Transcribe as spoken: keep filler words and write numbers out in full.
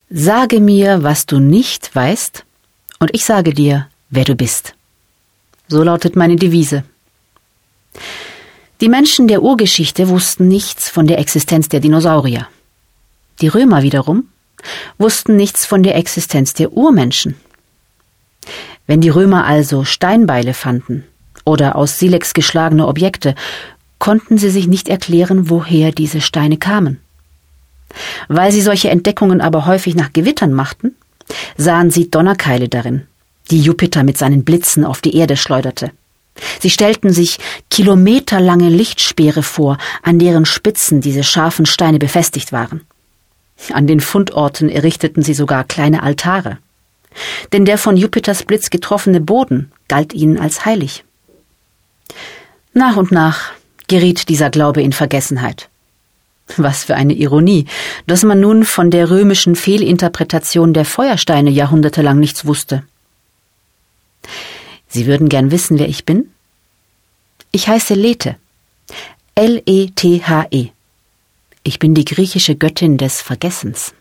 Sage mir, was du nicht weißt, und ich sage dir, wer du bist. So lautet meine Devise. Die Menschen der Urgeschichte wussten nichts von der Existenz der Dinosaurier. Die Römer wiederum wussten nichts von der Existenz der Urmenschen. Wenn die Römer also Steinbeile fanden oder aus Silex geschlagene Objekte, konnten sie sich nicht erklären, woher diese Steine kamen. Weil sie solche Entdeckungen aber häufig nach Gewittern machten, sahen sie Donnerkeile darin, die Jupiter mit seinen Blitzen auf die Erde schleuderte. Sie stellten sich kilometerlange Lichtspeere vor, an deren Spitzen diese scharfen Steine befestigt waren. An den Fundorten errichteten sie sogar kleine Altare. Denn der von Jupiters Blitz getroffene Boden galt ihnen als heilig. Nach und nach geriet dieser Glaube in Vergessenheit. Was für eine Ironie, dass man nun von der römischen Fehlinterpretation der Feuersteine jahrhundertelang nichts wusste. Sie würden gern wissen, wer ich bin? Ich heiße Lethe, L E T H E. Ich bin die griechische Göttin des Vergessens.